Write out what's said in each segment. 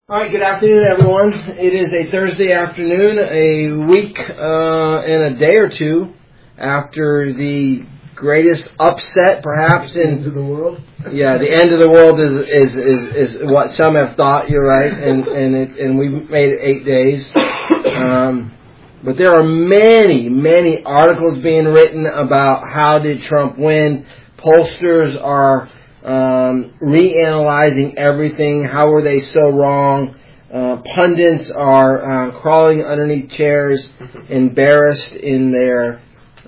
All right, good afternoon, everyone. It is a Thursday afternoon, a week and a day or two after the greatest upset, perhaps, in end of the world. Yeah, the end of the world is what some have thought. You're right, and we made it 8 days. But there are many articles being written about how did Trump win. Pollsters are reanalyzing everything. How were they so wrong? Pundits are crawling underneath chairs, embarrassed in their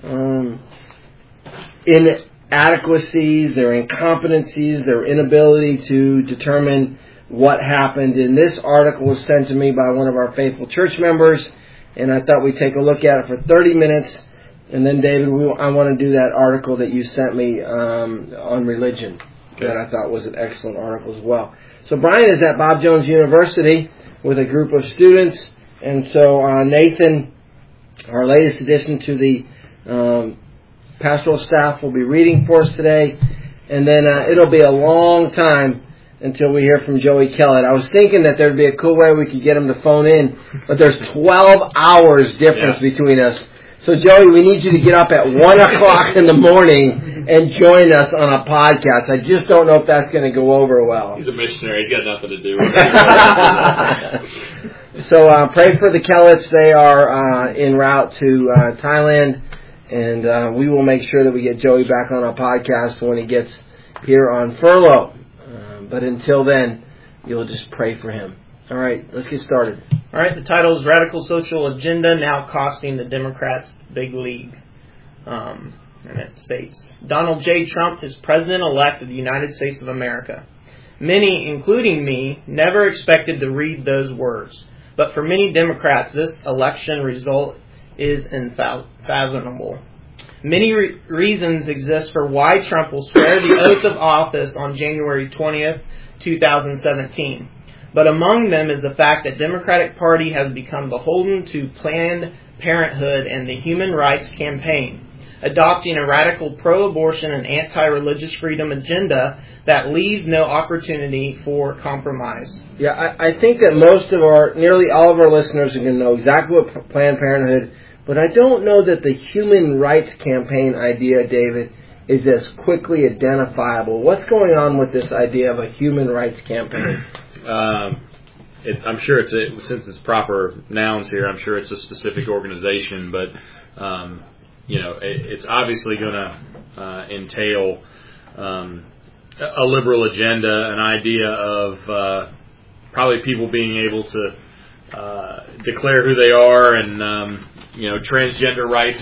inadequacies, their incompetencies, their inability to determine what happened. And this article was sent to me by one of our faithful church members, and I thought we'd take a look at it for 30 minutes. And then, David, I want to do that article that you sent me on religion. Okay. That I thought was an excellent article as well. So Brian is at Bob Jones University with a group of students. And so Nathan, our latest addition to the pastoral staff, will be reading for us today. And then it'll be a long time until we hear from Joey Kellett. I was thinking that there'd be a cool way we could get him to phone in, but there's 12 hours difference between us. So, Joey, we need you to get up at 1 o'clock in the morning and join us on a podcast. I just don't know if that's going to go over well. He's a missionary. He's got nothing to do with it. So, pray for the Kelletts. They are en route to Thailand, and we will make sure that we get Joey back on our podcast when he gets here on furlough. But until then, you'll just pray for him. All right, let's get started. All right, the title is Radical Social Agenda Now Costing the Democrats Big League. And it states, Donald J. Trump is President-elect of the United States of America. Many, including me, never expected to read those words. But for many Democrats, this election result is unfathomable. Many reasons exist for why Trump will swear the oath of office on January 20th, 2017. But among them is the fact that Democratic Party has become beholden to Planned Parenthood and the Human Rights Campaign, adopting a radical pro-abortion and anti-religious freedom agenda that leaves no opportunity for compromise. Yeah, I think that nearly all of our listeners are going to know exactly what Planned Parenthood, but I don't know that the Human Rights Campaign idea, David, is as quickly identifiable. What's going on with this idea of a Human Rights Campaign? I'm sure since it's proper nouns here, I'm sure it's a specific organization, but it's obviously going to entail a liberal agenda, an idea of probably people being able to declare who they are, and transgender rights,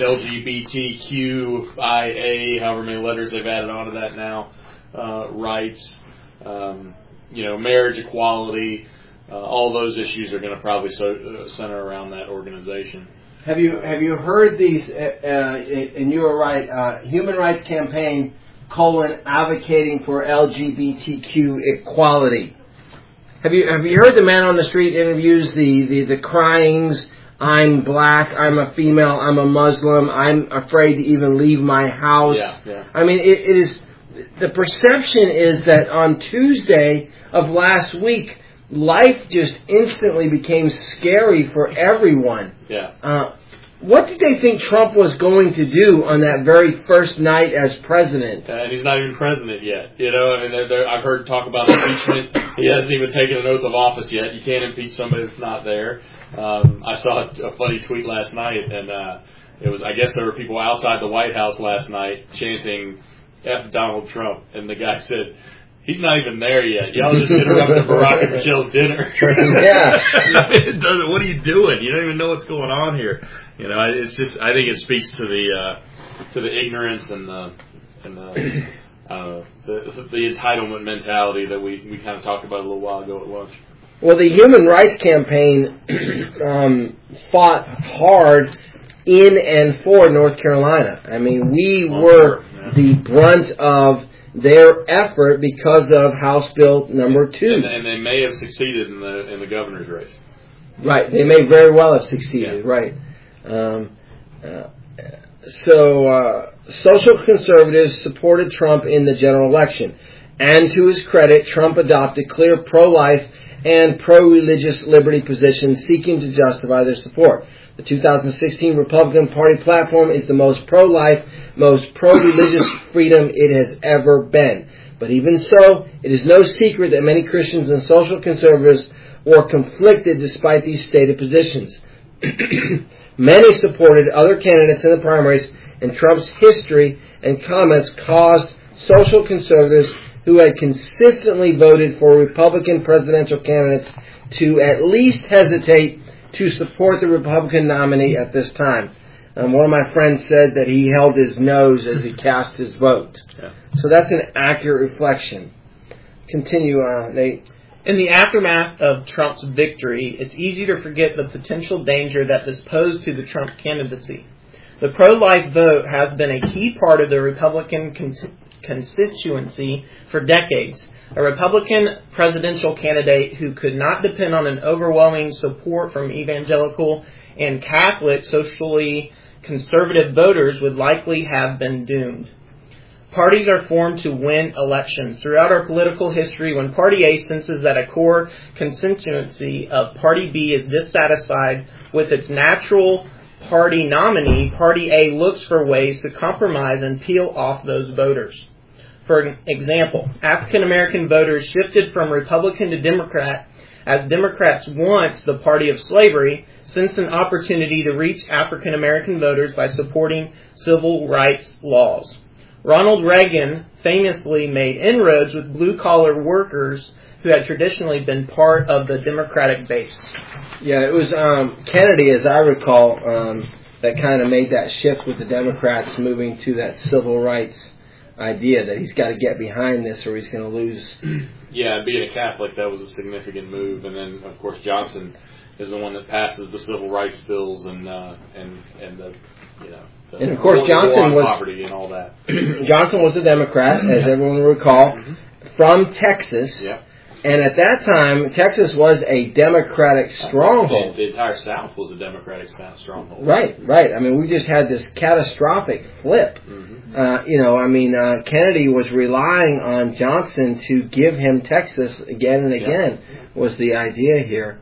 LGBTQIA, however many letters they've added onto that now, rights. Marriage equality, all those issues are going to probably center around that organization. Have you heard these? And you were right. Human Rights Campaign : advocating for LGBTQ equality. Have you heard the man on the street interviews, the cryings? I'm black. I'm a female. I'm a Muslim. I'm afraid to even leave my house. Yeah. I mean, it is. The perception is that on Tuesday of last week, life just instantly became scary for everyone. Yeah. What did they think Trump was going to do on that very first night as president? And he's not even president yet. I've heard talk about impeachment. He hasn't even taken an oath of office yet. You can't impeach somebody that's not there. I saw a funny tweet last night, and I guess there were people outside the White House last night chanting F Donald Trump, and the guy said, he's not even there yet. Y'all just interrupted Barack and Michelle's dinner. Yeah. What are you doing? You don't even know what's going on here. It's just, I think it speaks to the ignorance and the entitlement mentality that we kind of talked about a little while ago at lunch. Well, the Human Rights Campaign fought hard in and for North Carolina. I mean, we were the brunt of their effort because of House Bill number 2. And they may have succeeded in the governor's race. Right. They may very well have succeeded. Yeah. Right. Social conservatives supported Trump in the general election. And to his credit, Trump adopted clear pro-life and pro-religious liberty positions seeking to justify their support. The 2016 Republican Party platform is the most pro-life, most pro-religious freedom it has ever been. But even so, it is no secret that many Christians and social conservatives were conflicted despite these stated positions. Many supported other candidates in the primaries, and Trump's history and comments caused social conservatives who had consistently voted for Republican presidential candidates to at least hesitate to support the Republican nominee at this time. One of my friends said that he held his nose as he cast his vote. Yeah. So that's an accurate reflection. Continue, Nate. In the aftermath of Trump's victory, it's easy to forget the potential danger that this posed to the Trump candidacy. The pro-life vote has been a key part of the Republican constituency for decades. A Republican presidential candidate who could not depend on an overwhelming support from evangelical and Catholic socially conservative voters would likely have been doomed. Parties are formed to win elections. Throughout our political history, when Party A senses that a core constituency of Party B is dissatisfied with its natural party nominee, Party A looks for ways to compromise and peel off those voters. For example, African American voters shifted from Republican to Democrat as Democrats, once the party of slavery, sensed an opportunity to reach African American voters by supporting civil rights laws. Ronald Reagan famously made inroads with blue-collar workers who had traditionally been part of the Democratic base. Yeah, it was Kennedy, as I recall, that kind of made that shift with the Democrats moving to that civil rights idea that he's got to get behind this or he's going to lose. Yeah, being a Catholic, that was a significant move. And then, of course, Johnson is the one that passes the civil rights bills and the, you know, and of course, Johnson was poverty and all that. Johnson was a Democrat, as everyone will recall, from Texas. Yeah. And at that time, Texas was a Democratic stronghold. The entire South was a Democratic stronghold. Right. I mean, we just had this catastrophic flip. Mm-hmm. Kennedy was relying on Johnson to give him Texas again and again, was the idea here.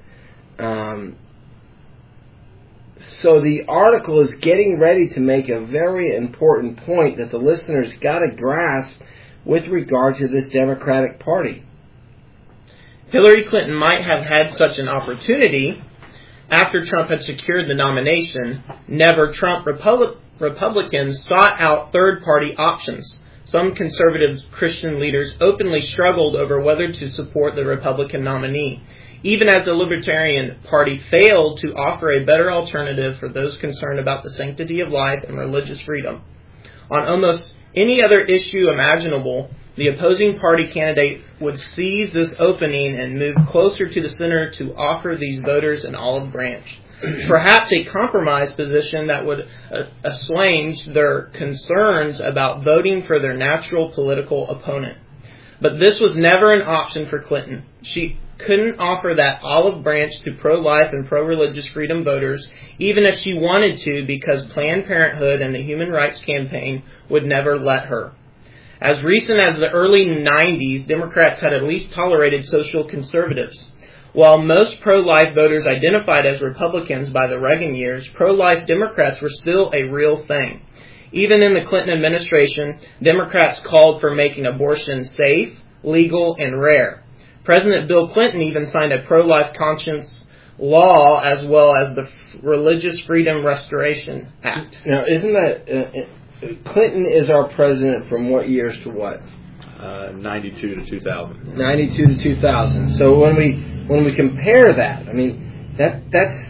So the article is getting ready to make a very important point that the listeners got to grasp with regard to this Democratic Party. Hillary Clinton might have had such an opportunity after Trump had secured the nomination. Never Trump Republicans sought out third-party options. Some conservative Christian leaders openly struggled over whether to support the Republican nominee, even as the Libertarian Party failed to offer a better alternative for those concerned about the sanctity of life and religious freedom. On almost any other issue imaginable, the opposing party candidate would seize this opening and move closer to the center to offer these voters an olive branch. Perhaps a compromise position that would assuage their concerns about voting for their natural political opponent. But this was never an option for Clinton. She couldn't offer that olive branch to pro-life and pro-religious freedom voters, even if she wanted to, because Planned Parenthood and the Human Rights Campaign would never let her. As recent as the early 90s, Democrats had at least tolerated social conservatives. While most pro-life voters identified as Republicans by the Reagan years, pro-life Democrats were still a real thing. Even in the Clinton administration, Democrats called for making abortion safe, legal, and rare. President Bill Clinton even signed a pro-life conscience law as well as the Religious Freedom Restoration Act. Now, isn't that... Clinton is our president from what years to what? 92 to 2000. 92 to 2000. So when we compare that, I mean, that's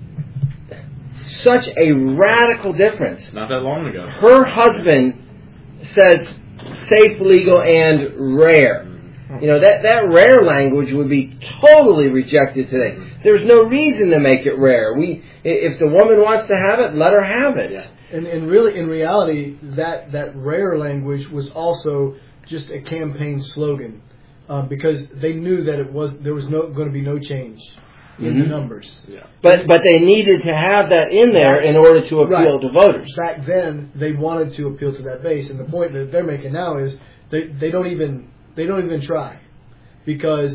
such a radical difference. Not that long ago. Her husband says safe, legal, and rare. You know, that rare language would be totally rejected today. There's no reason to make it rare. If the woman wants to have it, let her have it. Yeah. And really, in reality, that rare language was also just a campaign slogan because they knew that there was going to be no change in the numbers. Yeah. But they needed to have that in there in order to appeal to voters. Back then, they wanted to appeal to that base, and the point that they're making now is they don't even try, because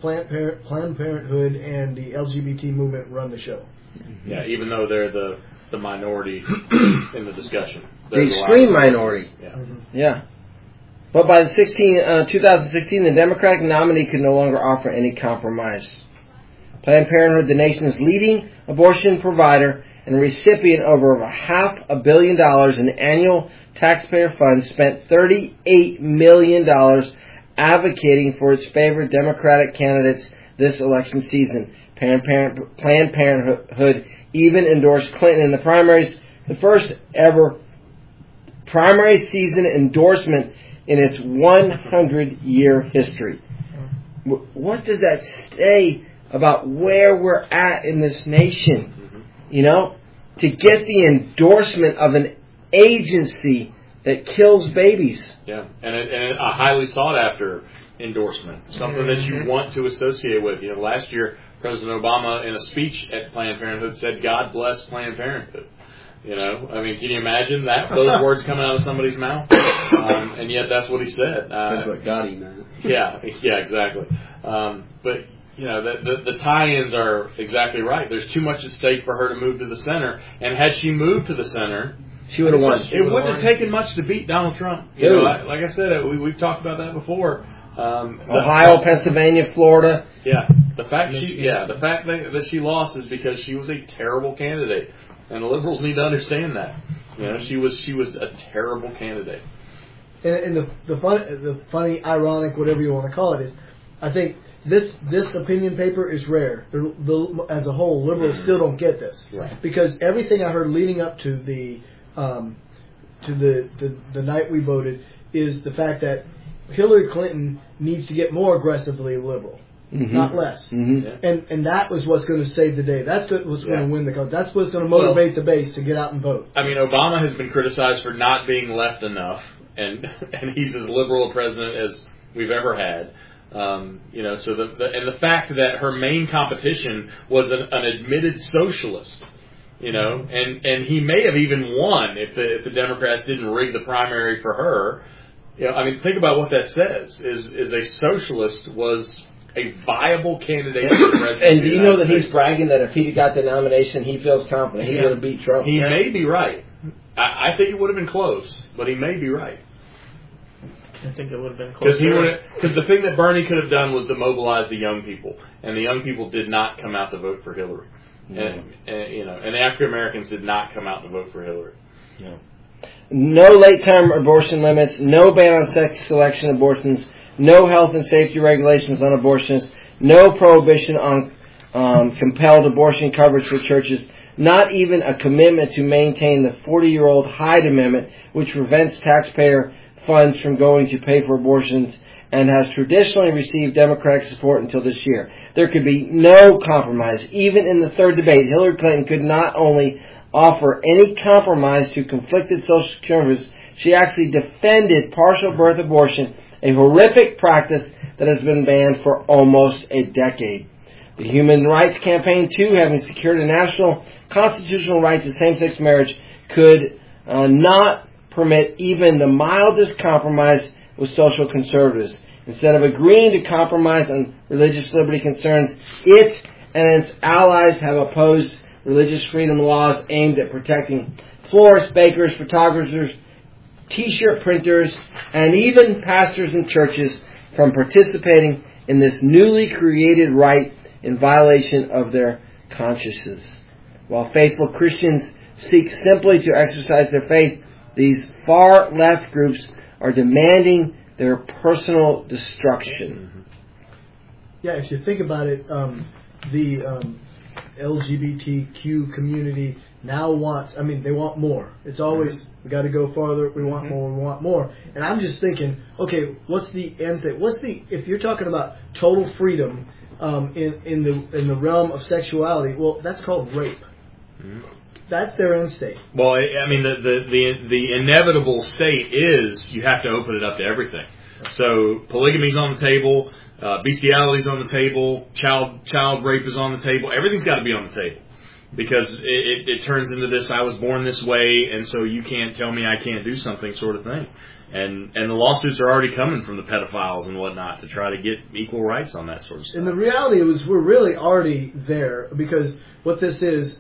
Planned Parenthood and the LGBT movement run the show. Yeah, even though they're the minority in the discussion. The extreme minority. Yeah. Mm-hmm. Yeah. But by the 2016, the Democratic nominee could no longer offer any compromise. Planned Parenthood, the nation's leading abortion provider and recipient over $500 million in annual taxpayer funds, spent $38 million advocating for its favorite Democratic candidates this election season. Planned Parenthood even endorsed Clinton in the primaries, the first ever primary season endorsement in its 100-year history. What does that say about where we're at in this nation? You know, to get the endorsement of an agency that kills babies. Yeah, and a highly sought after endorsement, something that you want to associate with. You know, last year President Obama, in a speech at Planned Parenthood, said, "God bless Planned Parenthood." You know, I mean, can you imagine those words coming out of somebody's mouth? And yet that's what he said. That's what got him, man. Yeah, exactly. But you know, the tie-ins are exactly right. There's too much at stake for her to move to the center, and had she moved to the center, she would have won. It wouldn't have taken much to beat Donald Trump. You know, like I said, we've talked about that before. Ohio, Pennsylvania, Florida. Yeah, the fact that she lost is because she was a terrible candidate, and the liberals need to understand that. You know, she was a terrible candidate. And the funny, ironic, whatever you want to call it, is, I think this opinion paper is rare. As a whole, liberals still don't get this, right? Because everything I heard leading up to the night we voted is the fact that Hillary Clinton needs to get more aggressively liberal, not less. Mm-hmm. And that was what's going to save the day. That's what's going to win the cause. That's what's going to motivate the base to get out and vote. I mean, Obama has been criticized for not being left enough, and he's as liberal a president as we've ever had. You know, so the fact that her main competition was an admitted socialist, you know, and he may have even won if the Democrats didn't rig the primary for her. You know, I mean, think about what that says. Is a socialist was a viable candidate for the presidency. And do you know that he's bragging that if he got the nomination, he feels confident he would have beat Trump? He may be right. I think it would have been close, but he may be right. I think it would have been close. Because the thing that Bernie could have done was to mobilize the young people, and the young people did not come out to vote for Hillary. And the African Americans did not come out to vote for Hillary. No. No late-term abortion limits, no ban on sex selection abortions, no health and safety regulations on abortions, no prohibition on compelled abortion coverage for churches, not even a commitment to maintain the 40-year-old Hyde Amendment, which prevents taxpayer funds from going to pay for abortions and has traditionally received Democratic support until this year. There could be no compromise. Even in the third debate, Hillary Clinton could not only offer any compromise to conflicted social conservatives, she actually defended partial birth abortion, a horrific practice that has been banned for almost a decade. The Human Rights Campaign, too, having secured a national constitutional right to same-sex marriage, could not permit even the mildest compromise with social conservatives. Instead of agreeing to compromise on religious liberty concerns, it and its allies have opposed religious freedom laws aimed at protecting florists, bakers, photographers, T-shirt printers, and even pastors and churches from participating in this newly created right in violation of their consciences. While faithful Christians seek simply to exercise their faith, these far-left groups are demanding their personal destruction. Yeah, if you think about it, the LGBTQ community now wants, they want more. It's always, we got to go farther, we want more, we want more. And I'm just thinking, okay, what's the end state? If you're talking about total freedom in the realm of sexuality, well, that's called rape. That's their end state. Well, the inevitable state is you have to open it up to everything. So polygamy's on the table, bestiality's on the table, child rape is on the table. Everything's got to be on the table. because it turns into this I was born this way, and so you can't tell me I can't do something sort of thing. And the lawsuits are already coming from the pedophiles and whatnot to try to get equal rights on that sort of stuff. And the reality is we're really already there, because what this is,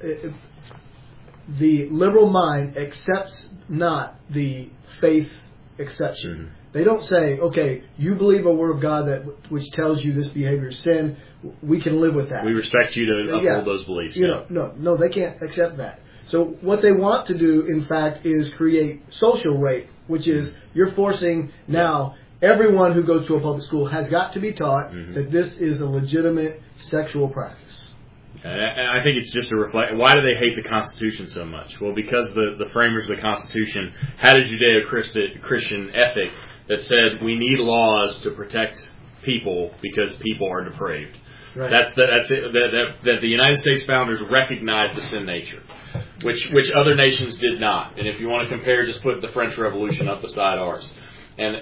the liberal mind accepts not the faith exception. Mm-hmm. They don't say, okay, you believe a word of God which tells you this behavior is sin, we can live with that. We respect you to uphold those beliefs. No, they can't accept that. So what they want to do, in fact, is create social rape, which is you're forcing now everyone who goes to a public school has got to be taught that this is a legitimate sexual practice. And I think it's just a reflect. Why do they hate the Constitution so much? Well, because the framers of the Constitution had a Judeo-Christian ethic that said we need laws to protect people because people are depraved. Right. That's it. That the United States founders recognized the sin nature, which other nations did not. And if you want to compare, just put the French Revolution up beside ours. And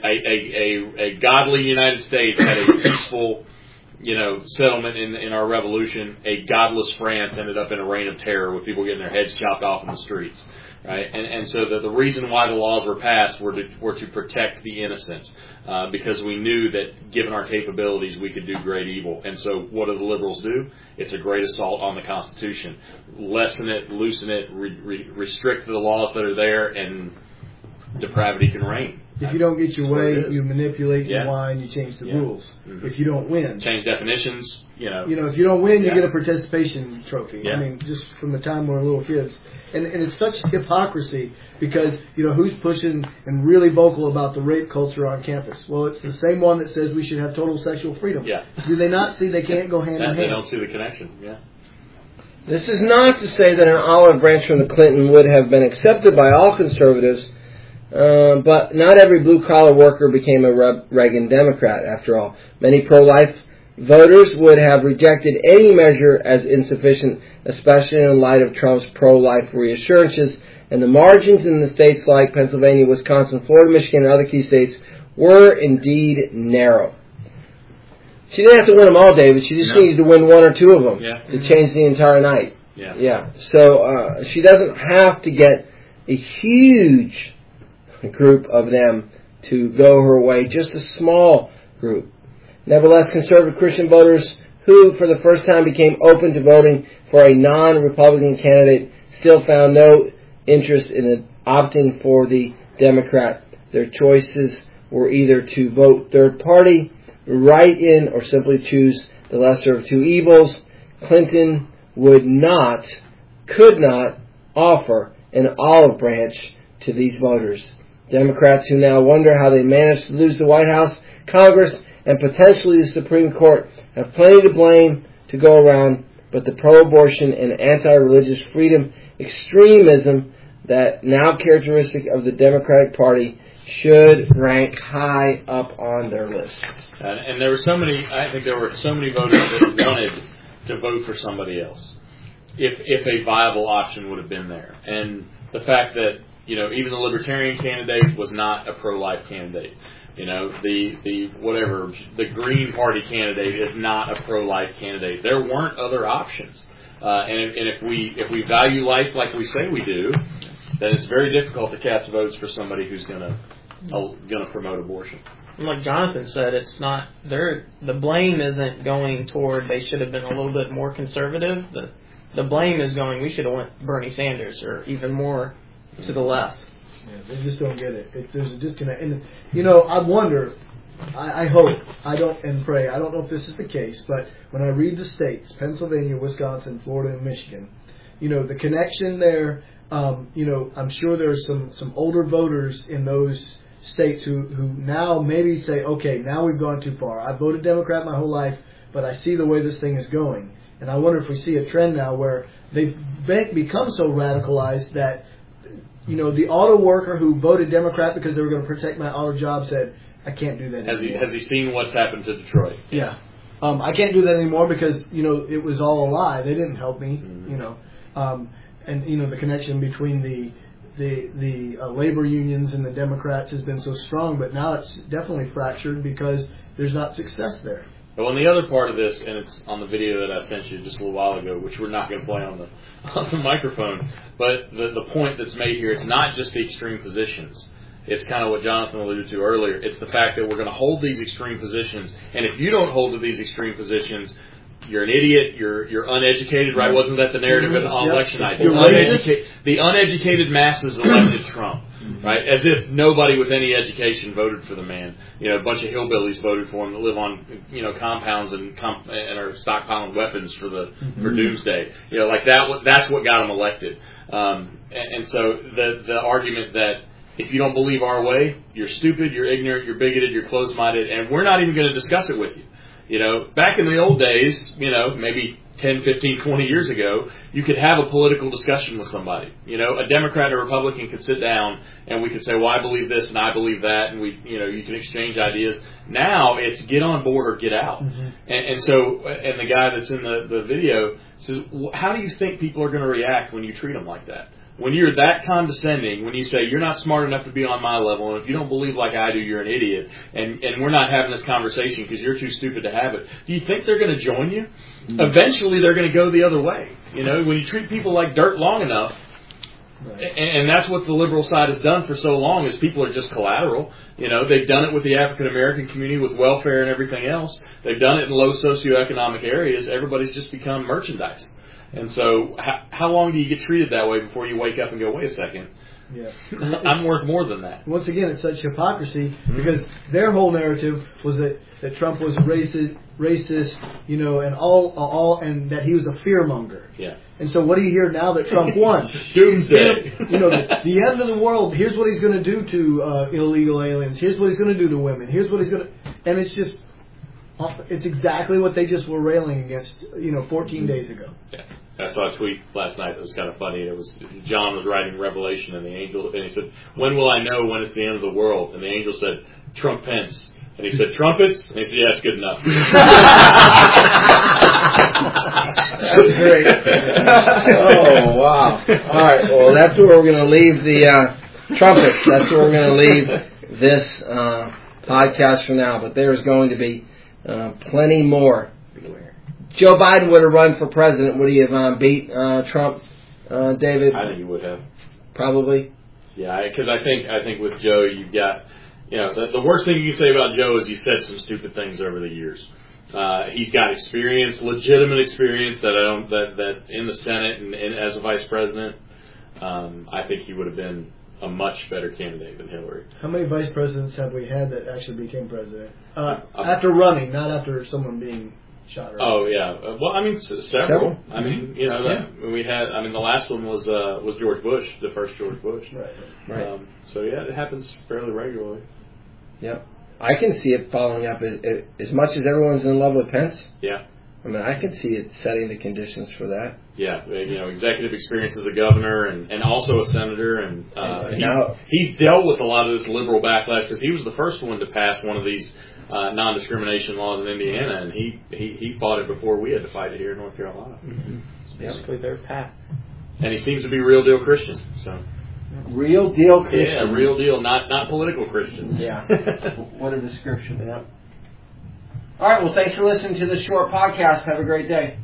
a godly United States had a peaceful, settlement in our revolution. A godless France ended up in a reign of terror with people getting their heads chopped off in the streets. Right, and so the reason why the laws were passed were to protect the innocent, because we knew that given our capabilities we could do great evil. And so what do the liberals do? It's a great assault on the Constitution. Lessen it, loosen it, restrict the laws that are there, and depravity can reign. If you don't get your way, you manipulate your wine, you change the rules. Mm-hmm. If you don't win, change definitions. If you don't win, you get a participation trophy. Yeah. I mean, just from the time we were little kids, and it's such hypocrisy because who's pushing and really vocal about the rape culture on campus? Well, it's the same one that says we should have total sexual freedom. Yeah. Do they not see they can't go hand in hand? They don't see the connection. Yeah. This is not to say that an olive branch from the Clinton would have been accepted by all conservatives. But not every blue-collar worker became a Reagan Democrat, after all. Many pro-life voters would have rejected any measure as insufficient, especially in light of Trump's pro-life reassurances, and the margins in the states like Pennsylvania, Wisconsin, Florida, Michigan, and other key states were indeed narrow. She didn't have to win them all, David. She just needed to win one or two of them to change the entire night. Yeah. So she doesn't have to get a huge group of them to go her way, just a small group. Nevertheless, conservative Christian voters who, for the first time, became open to voting for a non-Republican candidate still found no interest in opting for the Democrat. Their choices were either to vote third party, write in, or simply choose the lesser of two evils. Clinton could not offer an olive branch to these voters. Democrats who now wonder how they managed to lose the White House, Congress, and potentially the Supreme Court have plenty to blame to go around, but the pro-abortion and anti-religious freedom extremism that now characteristic of the Democratic Party should rank high up on their list. And there were I think there were so many voters that wanted to vote for somebody else if a viable option would have been there. And the fact that even the Libertarian candidate was not a pro-life candidate. The Green Party candidate is not a pro-life candidate. There weren't other options. And if we value life like we say we do, then it's very difficult to cast votes for somebody who's gonna promote abortion. Like Jonathan said, it's not the blame isn't going toward they should have been a little bit more conservative. The blame is going we should have went Bernie Sanders or even more to the left. Yeah, they just don't get it. There's a disconnect. And, I wonder, I hope, I don't, and pray, I don't know if this is the case, but when I read the states, Pennsylvania, Wisconsin, Florida, and Michigan, the connection there, I'm sure there's some older voters in those states who now maybe say, okay, now we've gone too far. I voted Democrat my whole life, but I see the way this thing is going. And I wonder if we see a trend now where they've become so radicalized that the auto worker who voted Democrat because they were going to protect my auto job said, I can't do that anymore. Has he seen what's happened to Detroit? Yeah. I can't do that anymore because, it was all a lie. They didn't help me, and, the connection between the labor unions and the Democrats has been so strong, but now it's definitely fractured because there's not success there. Well, and the other part of this, and it's on the video that I sent you just a little while ago, which we're not going to play on the microphone, but the point that's made here, it's not just the extreme positions. It's kind of what Jonathan alluded to earlier. It's the fact that we're going to hold these extreme positions, and if you don't hold to these extreme positions, you're an idiot, you're uneducated, right? Wasn't that the narrative on election night? The uneducated masses elected Trump, right? As if nobody with any education voted for the man. A bunch of hillbillies voted for him that live on, compounds and are stockpiling weapons for doomsday. Like that's what got him elected. And so the argument that if you don't believe our way, you're stupid, you're ignorant, you're bigoted, you're closed-minded, and we're not even going to discuss it with you. Back in the old days, maybe 10, 15, 20 years ago, you could have a political discussion with somebody. A Democrat or Republican could sit down and we could say, well, I believe this and I believe that, and you can exchange ideas. Now it's get on board or get out. Mm-hmm. And the guy that's in the video says, how do you think people are going to react when you treat them like that? When you're that condescending, when you say you're not smart enough to be on my level, and if you don't believe like I do, you're an idiot, and we're not having this conversation because you're too stupid to have it, do you think they're going to join you? Mm-hmm. Eventually, they're going to go the other way. When you treat people like dirt long enough, right. And that's what the liberal side has done for so long, is people are just collateral. They've done it with the African American community, with welfare and everything else. They've done it in low socioeconomic areas. Everybody's just become merchandise. And so how long do you get treated that way before you wake up and go, wait a second, I'm worth more than that? Once again, it's such hypocrisy, because their whole narrative was that Trump was racist, and all, and that he was a fearmonger. Yeah. And so what do you hear now that Trump won? Doomsday. The end of the world. Here's what he's going to do to illegal aliens. Here's what he's going to do to women. Here's what he's going to, and it's exactly what they just were railing against, 14 days ago. Yeah. I saw a tweet last night that was kind of funny. It was John was writing Revelation, and he said, "When will I know when it's the end of the world?" And the angel said, "Trump Pence." And he said, "Trumpets?" And he said, "Yeah, it's good enough." That was great. Oh, wow. All right, well, that's where we're going to leave the trumpets. That's where we're going to leave this podcast for now. But there's going to be plenty more. Joe Biden would have run for president. Would he have beat Trump, David? I think he would have. Probably. Yeah, because I think with Joe, you've got, the worst thing you can say about Joe is he said some stupid things over the years. He's got experience, legitimate experience that in the Senate and as a vice president. I think he would have been a much better candidate than Hillary. How many vice presidents have we had that actually became president? After running, not after someone being shot. Right? Oh yeah. Well, I mean, several. I mean, we had. I mean, the last one was George Bush, the first George Bush. Right. So yeah, it happens fairly regularly. Yep. I can see it following up as much as everyone's in love with Pence. Yeah. I mean, I can see it setting the conditions for that. Yeah, executive experience as a governor and also a senator, and he's dealt with a lot of this liberal backlash because he was the first one to pass one of these non-discrimination laws in Indiana, and he fought it before we had to fight it here in North Carolina. Mm-hmm. It's basically their path. And he seems to be real deal Christian. So. Real deal Christian. Yeah, real deal, not political Christian. Yeah. What a description. Yeah. All right, well, thanks for listening to this short podcast. Have a great day.